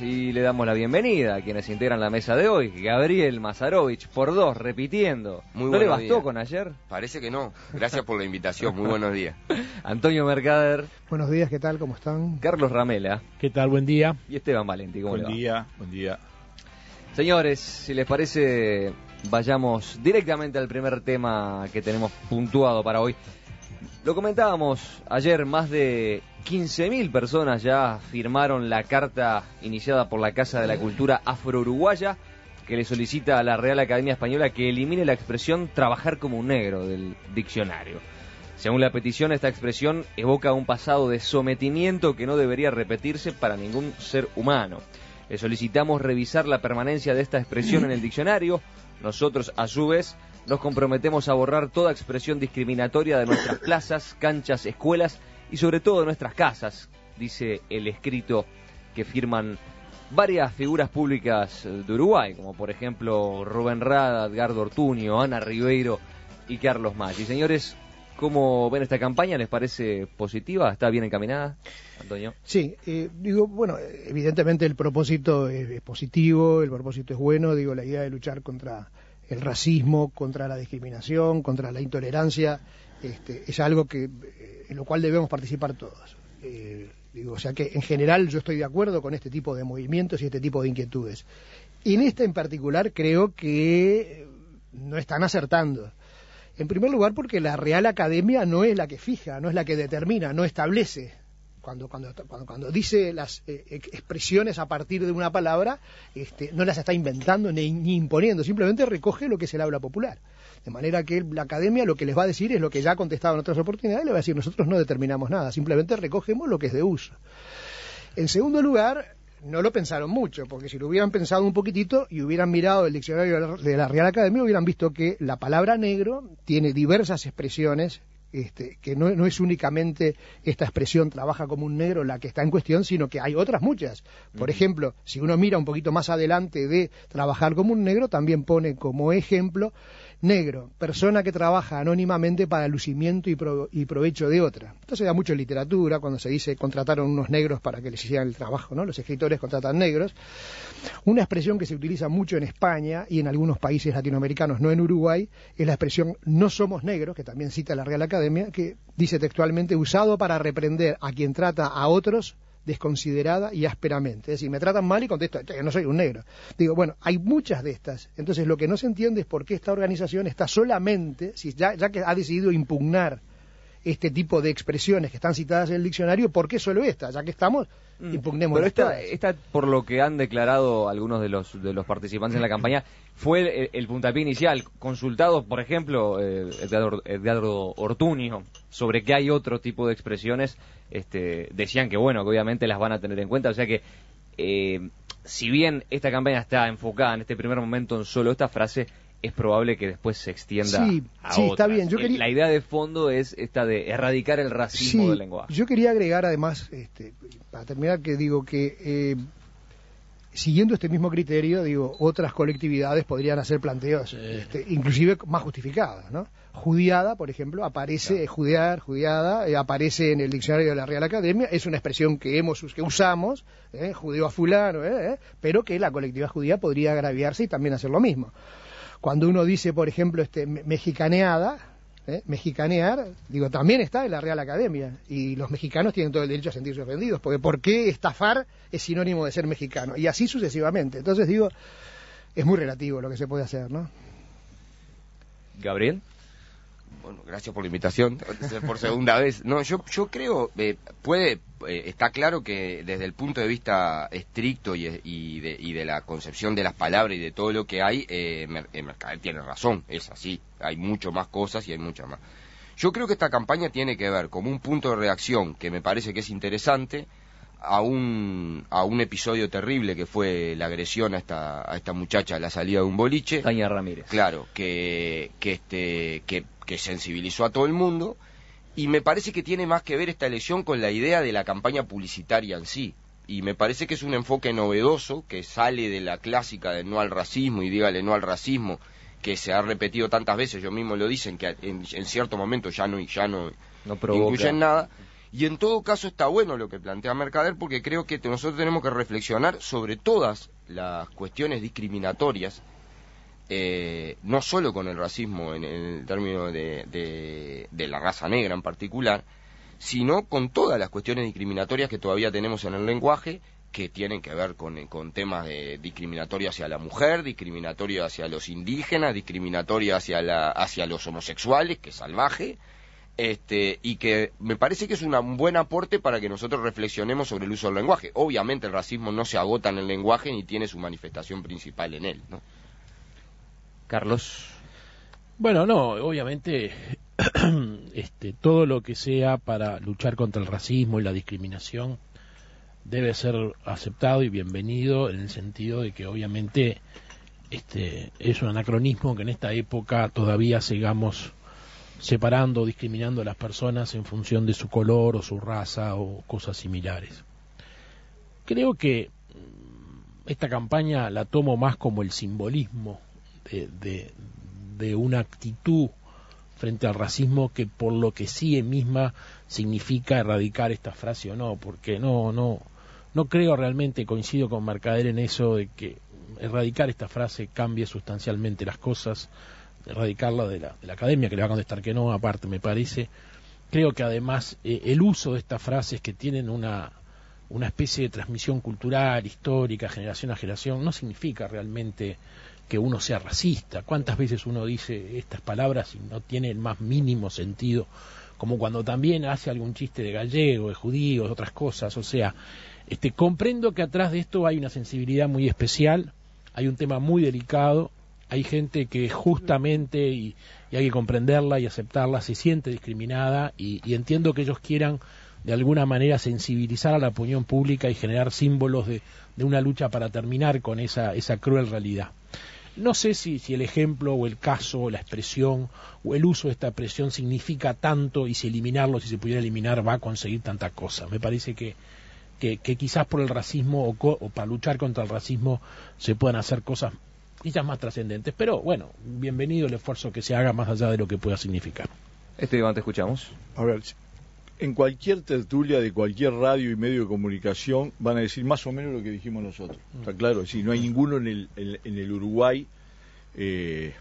y le damos la bienvenida a quienes integran la mesa de hoy. Gabriel Mazarovich, por 2, repitiendo. ¿No le bastó días con ayer? Parece que no. Gracias por la invitación, muy buenos días. Antonio Mercader. Buenos días, ¿qué tal? ¿Cómo están? Carlos Ramela. ¿Qué tal? Buen día. Y Esteban Valenti, ¿cómo le va? Buen día. Señores, si les parece, vayamos directamente al primer tema que tenemos puntuado para hoy. Lo comentábamos ayer, más de 15.000 personas ya firmaron la carta iniciada por la Casa de la Cultura Afro-Uruguaya, que le solicita a la Real Academia Española que elimine la expresión trabajar como un negro del diccionario. Según la petición, esta expresión evoca un pasado de sometimiento que no debería repetirse para ningún ser humano. Le solicitamos revisar la permanencia de esta expresión en el diccionario. Nosotros, a su vez, nos comprometemos a borrar toda expresión discriminatoria de nuestras plazas, canchas, escuelas y sobre todo de nuestras casas, dice el escrito que firman varias figuras públicas de Uruguay, como por ejemplo Rubén Rada, Edgardo Ortuño, Ana Ribeiro y Carlos Maggi. Señores, ¿cómo ven esta campaña? ¿Les parece positiva? ¿Está bien encaminada, Antonio? Sí, bueno, evidentemente el propósito es positivo, el propósito es bueno, la idea de luchar contra el racismo, contra la discriminación, contra la intolerancia, es algo en lo cual debemos participar todos. O sea que en general yo estoy de acuerdo con este tipo de movimientos y este tipo de inquietudes. En esta en particular creo que no están acertando. En primer lugar porque la Real Academia no es la que fija, no es la que determina, no establece. Cuando dice las expresiones a partir de una palabra, no las está inventando ni imponiendo, simplemente recoge lo que es el habla popular. De manera que la academia lo que les va a decir es lo que ya ha contestado en otras oportunidades, le va a decir, nosotros no determinamos nada, simplemente recogemos lo que es de uso. En segundo lugar, no lo pensaron mucho, porque si lo hubieran pensado un poquitito y hubieran mirado el diccionario de la Real Academia, hubieran visto que la palabra negro tiene diversas expresiones, que no es únicamente esta expresión trabaja como un negro la que está en cuestión, sino que hay otras muchas. Por ejemplo, si uno mira un poquito más adelante de trabajar como un negro, también pone como ejemplo negro, persona que trabaja anónimamente para el lucimiento y provecho de otra. Esto se da mucho en literatura, cuando se dice contrataron unos negros para que les hicieran el trabajo, ¿no? Los escritores contratan negros. Una expresión que se utiliza mucho en España y en algunos países latinoamericanos, no en Uruguay, es la expresión no somos negros, que también cita la Real Academia, que dice textualmente usado para reprender a quien trata a otros desconsiderada y ásperamente. Es decir, me tratan mal y contesto, yo no soy un negro. Bueno, hay muchas de estas. Entonces lo que no se entiende es por qué esta organización está solamente, ya que ha decidido impugnar este tipo de expresiones que están citadas en el diccionario, ¿por qué solo esta? Ya que estamos, impugnemos. Pero esta, por lo que han declarado algunos de los participantes en la campaña, fue el puntapié inicial. Consultados, por ejemplo, Edgardo Ortuño, sobre que hay otro tipo de expresiones, decían que bueno, que obviamente las van a tener en cuenta. O sea que, si bien esta campaña está enfocada en este primer momento en solo esta frase, es probable que después se extienda a otras. Está bien. La idea de fondo es esta de erradicar el racismo del lenguaje. Yo quería agregar además, para terminar, que siguiendo este mismo criterio, otras colectividades podrían hacer planteos, inclusive más justificados, ¿no? Judiada, por ejemplo, aparece, judiada, aparece en el diccionario de la Real Academia, es una expresión que usamos, judío a fulano, pero que la colectividad judía podría agraviarse y también hacer lo mismo. Cuando uno dice, por ejemplo, mexicaneada, mexicanear, también está en la Real Academia, y los mexicanos tienen todo el derecho a sentirse ofendidos, porque ¿por qué estafar es sinónimo de ser mexicano? Y así sucesivamente. Entonces, es muy relativo lo que se puede hacer, ¿no? Gabriel. Bueno, gracias por la invitación, por segunda vez. No, yo creo, está claro que desde el punto de vista estricto y de la concepción de las palabras y de todo lo que hay, Mercader tiene razón, es así, hay mucho más cosas y hay muchas más. Yo creo que esta campaña tiene que ver como un punto de reacción que me parece que es interesante a un episodio terrible que fue la agresión a esta muchacha a la salida de un boliche. Tania Ramírez. Claro, que sensibilizó a todo el mundo, y me parece que tiene más que ver esta elección con la idea de la campaña publicitaria en sí, y me parece que es un enfoque novedoso que sale de la clásica de no al racismo y dígale no al racismo, que se ha repetido tantas veces, ellos mismos lo dicen, que en cierto momento ya no incluyen nada, Y en todo caso está bueno lo que plantea Mercader, porque creo que nosotros tenemos que reflexionar sobre todas las cuestiones discriminatorias, no solo con el racismo en el término de la raza negra en particular, sino con todas las cuestiones discriminatorias que todavía tenemos en el lenguaje, que tienen que ver con temas de discriminatorio hacia la mujer, discriminatorio hacia los indígenas, discriminatorio hacia los homosexuales, que es salvaje, y que me parece que es un buen aporte para que nosotros reflexionemos sobre el uso del lenguaje. Obviamente el racismo no se agota en el lenguaje ni tiene su manifestación principal en él, ¿no? Carlos. Bueno, no, obviamente todo lo que sea para luchar contra el racismo y la discriminación debe ser aceptado y bienvenido, en el sentido de que obviamente es un anacronismo que en esta época todavía sigamos separando o discriminando a las personas en función de su color o su raza o cosas similares. Creo que esta campaña la tomo más como el simbolismo de una actitud frente al racismo, que por lo que sí en misma significa erradicar esta frase o no, porque no creo realmente, coincido con Mercader en eso, de que erradicar esta frase cambie sustancialmente las cosas, erradicarla de la academia, que le va a contestar que no, aparte me parece. Creo que además el uso de estas frases que tienen una especie de transmisión cultural, histórica, generación a generación, no significa realmente que uno sea racista. ¿Cuántas veces uno dice estas palabras y no tiene el más mínimo sentido? Como cuando también hace algún chiste de gallego, de judío, de otras cosas. O sea, comprendo que atrás de esto hay una sensibilidad muy especial, hay un tema muy delicado, hay gente que justamente, y hay que comprenderla y aceptarla, se siente discriminada, y entiendo que ellos quieran de alguna manera sensibilizar a la opinión pública y generar símbolos de una lucha para terminar con esa cruel realidad. No sé si el ejemplo o el caso o la expresión o el uso de esta expresión significa tanto, y si eliminarlo, si se pudiera eliminar, va a conseguir tanta cosa. Me parece que quizás por el racismo o para luchar contra el racismo se puedan hacer cosas quizás más trascendentes, pero bueno, bienvenido el esfuerzo que se haga más allá de lo que pueda significar. Iván, te escuchamos. A ver, en cualquier tertulia de cualquier radio y medio de comunicación van a decir más o menos lo que dijimos nosotros. Está claro, sí, no hay ninguno en el Uruguay que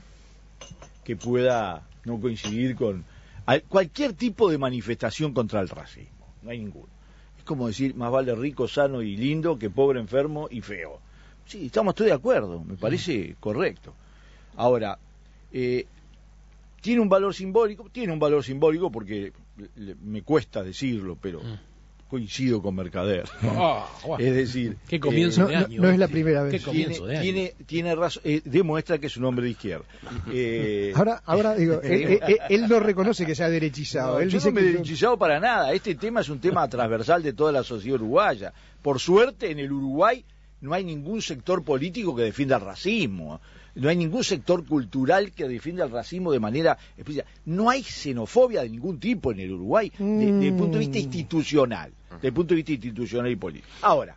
pueda no coincidir con cualquier tipo de manifestación contra el racismo. No hay ninguno. Es como decir, más vale rico, sano y lindo que pobre, enfermo y feo. Sí, estoy de acuerdo, me parece correcto. Ahora, ¿tiene un valor simbólico? Tiene un valor simbólico porque me cuesta decirlo, pero coincido con Mercader. Es decir, ¿qué comienzo de año? No es la primera vez. Tiene razón, demuestra que es un hombre de izquierda. Ahora digo, él no reconoce que sea derechizado. Yo no me he derechizado para nada. Este tema es un tema transversal de toda la sociedad uruguaya. Por suerte, en el Uruguay no hay ningún sector político que defienda el racismo. No hay ningún sector cultural que defienda el racismo de manera especial. No hay xenofobia de ningún tipo en el Uruguay, desde el punto de vista institucional, y político. Ahora,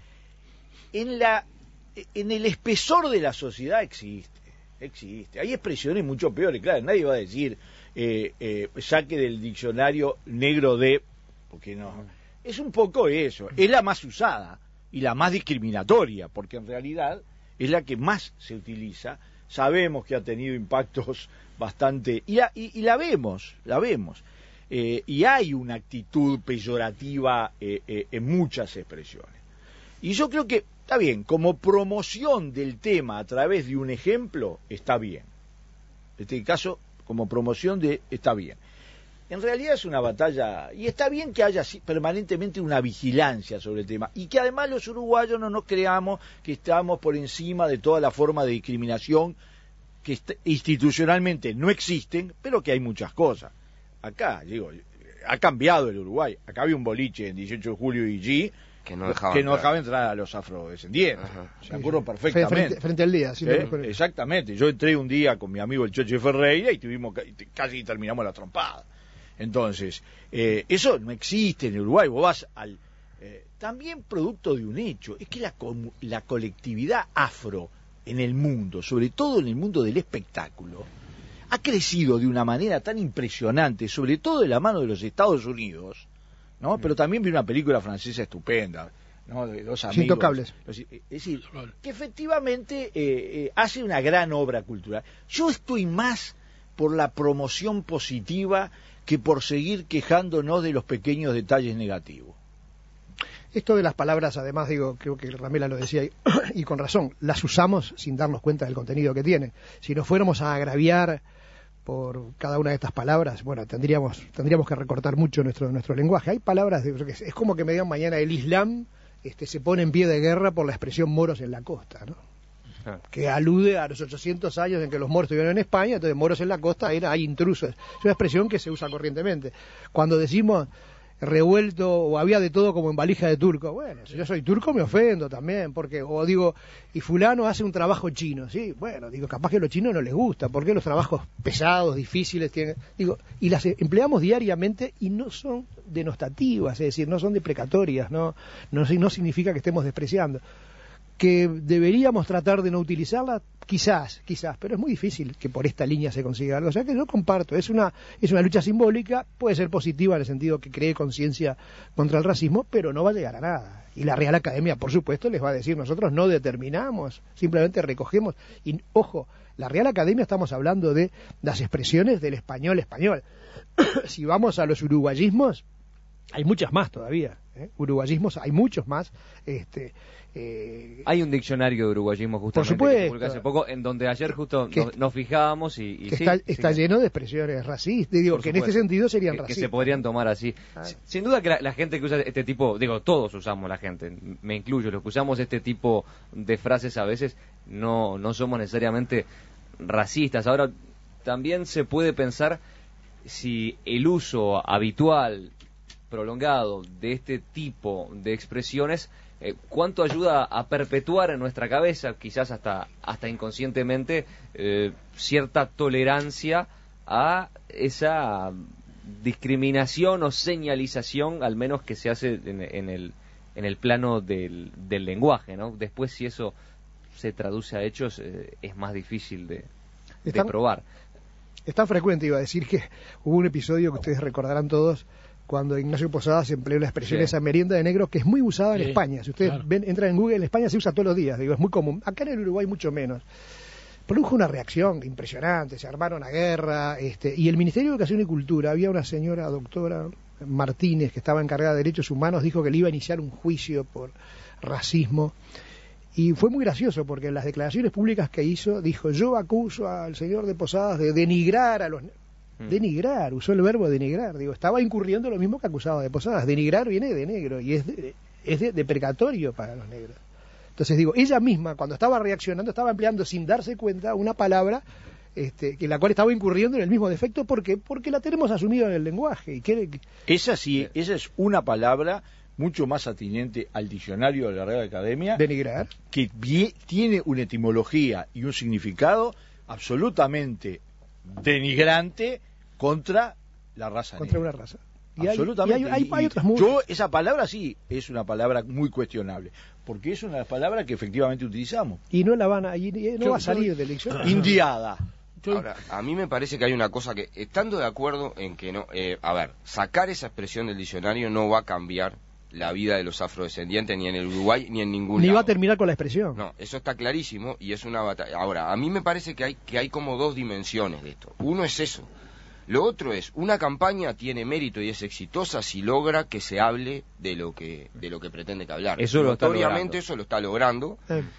en el espesor de la sociedad existe. Hay expresiones mucho peores, claro, nadie va a decir saque del diccionario negro de, porque no. Es un poco eso, es la más usada y la más discriminatoria, porque en realidad es la que más se utiliza. Sabemos que ha tenido impactos bastante, y la vemos, y hay una actitud peyorativa en muchas expresiones. Y yo creo que está bien, como promoción del tema a través de un ejemplo, está bien. En este caso, como promoción está bien. En realidad es una batalla, y está bien que haya permanentemente una vigilancia sobre el tema, y que además los uruguayos no nos creamos que estamos por encima de toda la forma de discriminación que institucionalmente no existen, pero que hay muchas cosas. Acá, ha cambiado el Uruguay. Acá había un boliche en 18 de julio y G que no dejaba entrar a los afrodescendientes. Me acuerdo perfectamente. Frente al día. Exactamente. Yo entré un día con mi amigo el Choche Ferreira y casi terminamos la trompada. Entonces, eso no existe en Uruguay. Vos vas también producto de un hecho, es que la colectividad afro en el mundo, sobre todo en el mundo del espectáculo, ha crecido de una manera tan impresionante, sobre todo de la mano de los Estados Unidos, ¿no? Pero también vi una película francesa estupenda, ¿no? De dos amigos. Intocables. Es decir, que efectivamente hace una gran obra cultural. Yo estoy más por la promoción positiva que por seguir quejándonos de los pequeños detalles negativos. Esto de las palabras, además, digo, creo que Ramela lo decía, y con razón, las usamos sin darnos cuenta del contenido que tienen. Si nos fuéramos a agraviar por cada una de estas palabras, bueno, tendríamos que recortar mucho nuestro lenguaje. Hay palabras, es como que me digan mañana el Islam se pone en pie de guerra por la expresión moros en la costa, ¿no? Que alude a los 800 años en que los moros estuvieron en España, entonces moros en la costa hay intrusos. Es una expresión que se usa corrientemente. Cuando decimos revuelto o había de todo como en valija de turco, bueno, si yo soy turco me ofendo también, porque, o digo, y fulano hace un trabajo chino, sí, bueno, digo, capaz que a los chinos no les gusta, porque los trabajos pesados, difíciles tienen, digo, y las empleamos diariamente y no son denostativas, es decir, no son deprecatorias, no significa que estemos despreciando. Que deberíamos tratar de no utilizarla, quizás, pero es muy difícil que por esta línea se consiga algo. O sea que yo comparto, es una lucha simbólica, puede ser positiva en el sentido que cree conciencia contra el racismo, pero no va a llegar a nada. Y la Real Academia, por supuesto, les va a decir, nosotros no determinamos, simplemente recogemos. Y ojo, la Real Academia estamos hablando de las expresiones del español. Si vamos a los uruguayismos, hay muchas más todavía. Uruguayismos hay muchos más. Hay un diccionario de uruguayismo justamente que publicó hace poco, en donde ayer justo nos fijábamos y está lleno de expresiones racistas, digo, que en este sentido serían racistas. Que se podrían tomar así. Sin duda que la gente que usa este tipo, digo, todos usamos, la gente, me incluyo, los que usamos este tipo de frases a veces no somos necesariamente racistas. Ahora, también se puede pensar si el uso habitual, prolongado de este tipo de expresiones, cuánto ayuda a perpetuar en nuestra cabeza, quizás hasta inconscientemente, cierta tolerancia a esa discriminación o señalización, al menos que se hace en el plano del lenguaje, ¿no? Después, si eso se traduce a hechos, es más difícil de probar. Es tan frecuente, iba a decir, que hubo un episodio que ustedes recordarán todos, cuando Ignacio Posadas empleó la expresión esa merienda de negro, que es muy usada en España. Si ustedes entran en Google, en España se usa todos los días, digo, es muy común. Acá en el Uruguay mucho menos. Produjo una reacción impresionante, se armaron a guerra, y el Ministerio de Educación y Cultura, había una señora doctora Martínez, que estaba encargada de Derechos Humanos, dijo que le iba a iniciar un juicio por racismo. Y fue muy gracioso, porque en las declaraciones públicas que hizo, dijo, yo acuso al señor de Posadas de denigrar a los... Denigrar, usó el verbo denigrar, digo, estaba incurriendo lo mismo que acusaba de Posadas. Denigrar viene de negro y es deprecatorio para los negros. Entonces digo, ella misma cuando estaba reaccionando estaba empleando sin darse cuenta una palabra que la cual estaba incurriendo en el mismo defecto porque la tenemos asumida en el lenguaje. Esa es una palabra mucho más atinente al diccionario de la Real Academia, denigrar, que tiene una etimología y un significado absolutamente denigrante contra la raza contra negra. Una raza. Absolutamente. Hay otras muchas. Esa palabra sí es una palabra muy cuestionable, porque es una de las palabras que efectivamente utilizamos. Y no la van a, no va a salir del diccionario. Indiada. Ahora, a mí me parece que hay una cosa que, estando de acuerdo en que no, sacar esa expresión del diccionario no va a cambiar la vida de los afrodescendientes ni en el Uruguay ni en ningún lado. Ni va a terminar con la expresión. No, eso está clarísimo y es una batalla. Ahora, a mí me parece que hay como dos dimensiones de esto. Uno es eso. Lo otro es, una campaña tiene mérito y es exitosa si logra que se hable de lo que pretende que hablar. Notoriamente eso lo está logrando.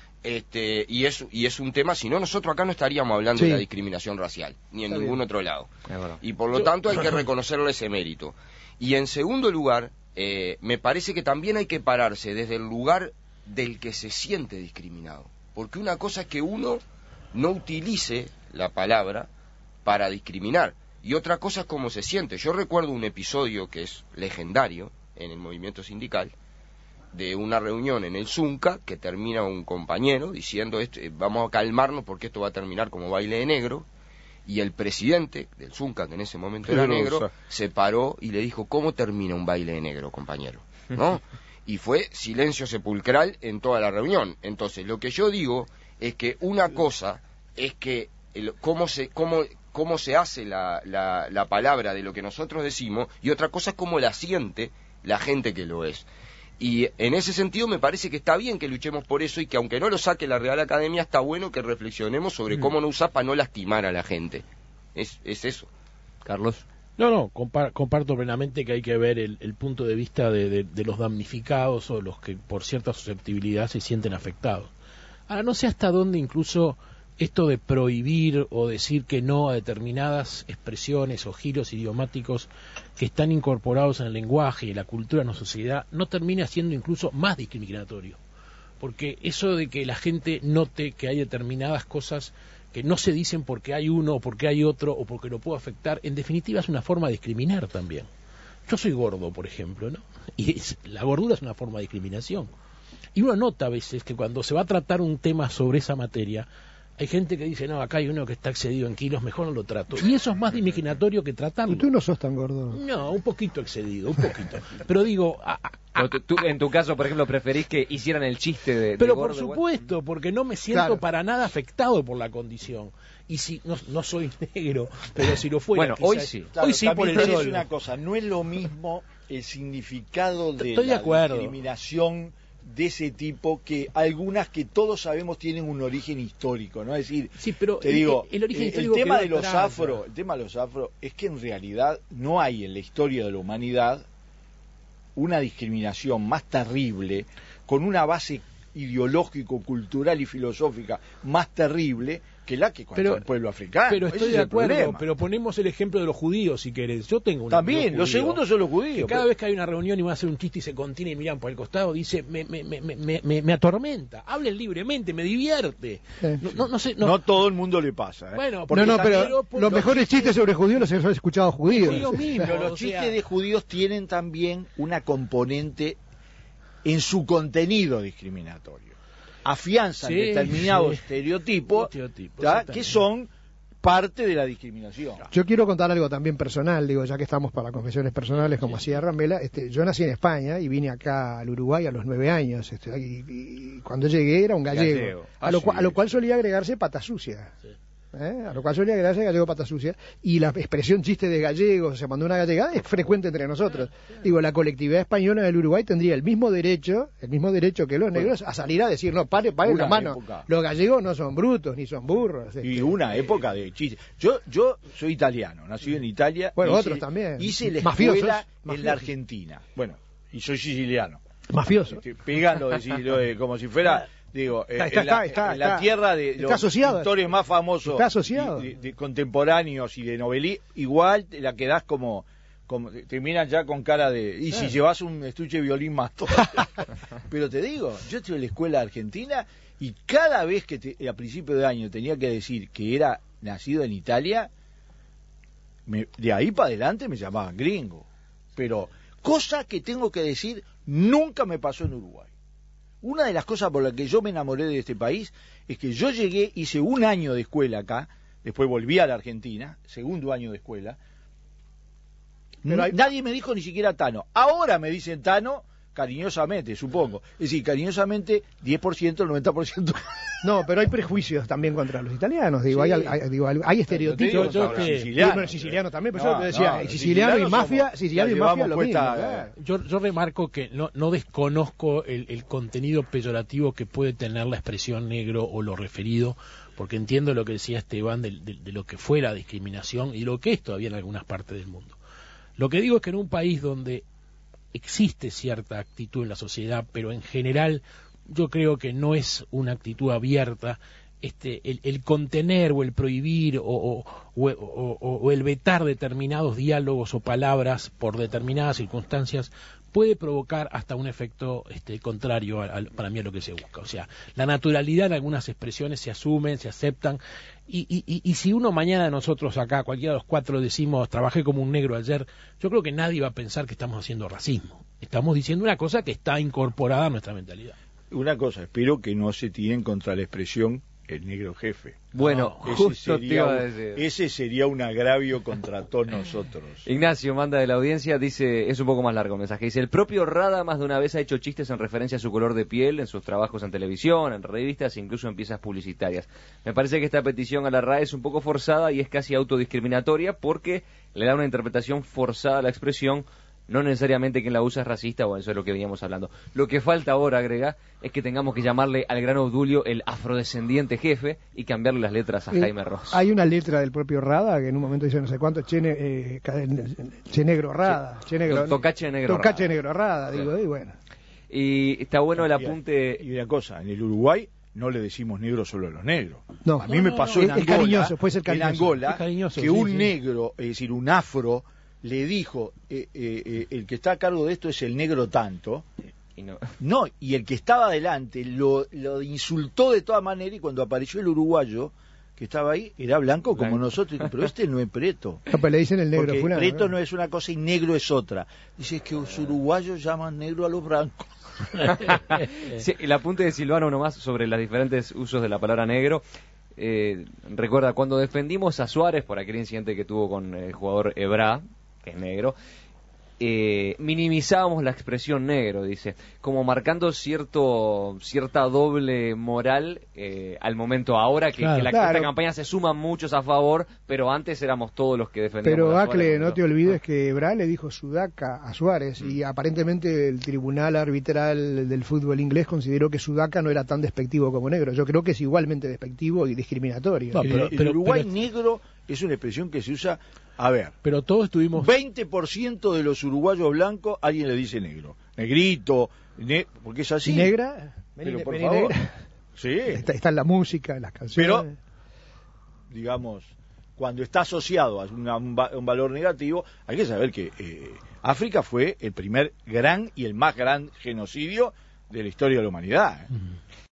Y es un tema, si no nosotros acá no estaríamos hablando de la discriminación racial, ni en ningún otro lado. Y por lo tanto hay que reconocerle ese mérito. Y en segundo lugar, me parece que también hay que pararse desde el lugar del que se siente discriminado. Porque una cosa es que uno no utilice la palabra para discriminar, y otra cosa es cómo se siente. Yo recuerdo un episodio que es legendario en el movimiento sindical, de una reunión en el Zunca, que termina un compañero diciendo, vamos a calmarnos porque esto va a terminar como baile de negro, y el presidente del Zunca, que en ese momento era negro, se paró y le dijo, ¿cómo termina un baile de negro, compañero? ¿No? Y fue silencio sepulcral en toda la reunión. Entonces, lo que yo digo es que una cosa es que cómo se hace la palabra de lo que nosotros decimos, y otra cosa es cómo la siente la gente que lo es. Y en ese sentido me parece que está bien que luchemos por eso y que aunque no lo saque la Real Academia, está bueno que reflexionemos sobre cómo no usar para no lastimar a la gente. Es eso. Carlos. No, comparto plenamente que hay que ver el punto de vista de los damnificados o los que por cierta susceptibilidad se sienten afectados. Ahora, no sé hasta dónde incluso esto de prohibir o decir que no a determinadas expresiones o giros idiomáticos que están incorporados en el lenguaje y en la cultura de nuestra sociedad no termina siendo incluso más discriminatorio. Porque eso de que la gente note que hay determinadas cosas que no se dicen porque hay uno o porque hay otro o porque lo puedo afectar, en definitiva es una forma de discriminar también. Yo soy gordo, por ejemplo, ¿no? Y la gordura es una forma de discriminación. Y uno nota a veces que cuando se va a tratar un tema sobre esa materia, hay gente que dice, no, acá hay uno que está excedido en kilos, mejor no lo trato. Y eso es más discriminatorio que tratarlo. Tú no sos tan gordo. No, un poquito excedido, un poquito. Pero digo... Tú, en tu caso, por ejemplo, preferís que hicieran el chiste de Pero gordo, por supuesto, porque no me siento para nada afectado por la condición. Y si no soy negro, pero si lo fuera... Bueno, hoy sí. Claro, hoy sí por el sol. Es una cosa, no es lo mismo el significado de Estoy de acuerdo. discriminación de ese tipo que algunas que todos sabemos tienen un origen histórico, ¿no? Es decir, sí, pero te digo, el origen el histórico tema de quedó los atrás, afro, el tema de los afro es que en realidad no hay en la historia de la humanidad una discriminación más terrible con una base ideológico, cultural y filosófica más terrible que la que contra el pueblo africano. Pero estoy Ese de es el acuerdo, problema. pero ponemos el ejemplo de los judíos, si querés. Yo tengo un También, amigo los judío, segundos son los judíos. que cada vez que hay una reunión y van a hacer un chiste y se contiene y miran por el costado, dice, me atormenta. Hablen libremente, me divierte. No sé, no todo el mundo le pasa. Bueno, pero los mejores chistes sobre judíos los he escuchado judíos. Mismo, pero los chistes de judíos tienen también una componente en su contenido discriminatorio. Afianzan determinados estereotipos que son parte de la discriminación. Yo quiero contar algo también personal, digo, ya que estamos para confesiones personales, como hacía Rambela. Yo nací en España y vine acá al Uruguay a los 9 años. Y cuando llegué era un gallego. A lo cual solía agregarse pata sucia. Sí. A lo cual solía agregarse gallego pata sucia. Y la expresión chiste de gallegos, se mandó una gallegada, es frecuente entre nosotros. Digo, la colectividad española del Uruguay tendría el mismo derecho que los negros a salir a decir, no, pare la mano. Los gallegos no son brutos ni son burros. Y una época de chiste. Yo soy italiano, nacido en Italia. Bueno, otros también. Hice la escuela en la Argentina. Bueno, y soy siciliano. Mafioso. Pegando como si fuera... Digo, en la tierra de los pintores más famosos de contemporáneos y de novelí, igual la quedás como te miran ya con cara de... Y si llevas un estuche de violín más todo. Pero te digo, yo estuve en la escuela argentina y cada vez que a principio de año tenía que decir que era nacido en Italia, de ahí para adelante me llamaban gringo. Pero cosa que tengo que decir, nunca me pasó en Uruguay. Una de las cosas por las que yo me enamoré de este país es que yo llegué, hice un año de escuela acá, después volví a la Argentina, segundo año de escuela. Nadie me dijo ni siquiera Tano. Ahora me dicen Tano cariñosamente, supongo. Es decir, cariñosamente 10%, 90%. No, pero hay prejuicios también contra los italianos. Digo, sí. hay estereotipos. Siciliano, siciliano también, pero yo te decía, siciliano y mafia, lo mismo. Yo remarco que no desconozco el contenido peyorativo que puede tener la expresión negro o lo referido, porque entiendo lo que decía Esteban de lo que fue la discriminación y lo que es todavía en algunas partes del mundo. Lo que digo es que en un país donde existe cierta actitud en la sociedad, pero en general yo creo que no es una actitud abierta, el contener o el prohibir o el vetar determinados diálogos o palabras por determinadas circunstancias puede provocar hasta un efecto contrario para mí a lo que se busca. O sea, la naturalidad en algunas expresiones se asumen, se aceptan, y si uno mañana nosotros acá, cualquiera de los cuatro, decimos trabajé como un negro ayer, yo creo que nadie va a pensar que estamos haciendo racismo. Estamos diciendo una cosa que está incorporada a nuestra mentalidad. Una cosa, espero que no se tiren contra la expresión el negro jefe. Bueno, ese sería un agravio contra todos nosotros. Ignacio manda de la audiencia, dice, es un poco más largo el mensaje, dice, el propio Rada más de una vez ha hecho chistes en referencia a su color de piel en sus trabajos en televisión, en revistas e incluso en piezas publicitarias. Me parece que esta petición a la RAE es un poco forzada y es casi autodiscriminatoria porque le da una interpretación forzada a la expresión No necesariamente quien la usa es racista, o eso es lo que veníamos hablando. Lo que falta ahora, agrega, es que tengamos que llamarle al gran Obdulio el afrodescendiente jefe y cambiarle las letras a Jaime Ross. Hay una letra del propio Rada que en un momento dice no sé cuánto, Che Negro Rada. Tocache Negro Rada, digo, y bueno. Y está bueno el apunte. Y una cosa, en el Uruguay no le decimos negro solo a los negros. No, a mí me pasó en Angola, cariñoso, puede ser cariñoso. En Angola, cariñoso, que un negro, es decir, un afro, le dijo, el que está a cargo de esto es el negro tanto. Y y el que estaba adelante lo insultó de toda manera, y cuando apareció el uruguayo que estaba ahí, era blanco como nosotros, pero este no es preto. No, pues le dicen el negro porque fulano, preto no es una cosa y negro es otra. Dice, es que los uruguayos llaman negro a los blancos. Sí, el apunte de Silvano nomás sobre los diferentes usos de la palabra negro. Recuerda, cuando defendimos a Suárez por aquel incidente que tuvo con el jugador Ebra, que es negro, minimizábamos la expresión negro, dice, como marcando cierta doble moral al momento ahora que esta campaña se suman muchos a favor, pero antes éramos todos los que defendíamos. Pero Acle, no te olvides que Ebra le dijo Sudaca a Suárez y aparentemente el tribunal arbitral del fútbol inglés consideró que Sudaca no era tan despectivo como negro. Yo creo que es igualmente despectivo y discriminatorio. No, pero Uruguay negro es una expresión que se usa. A ver, pero todos tuvimos 20% de los uruguayos blancos, alguien le dice negro, negrito, porque es así. ¿Negra? Pero por favor. Negra. Sí. Está en la música, en las canciones. Pero, digamos, cuando está asociado a un valor negativo, hay que saber que África fue el primer gran y el más gran genocidio de la historia de la humanidad.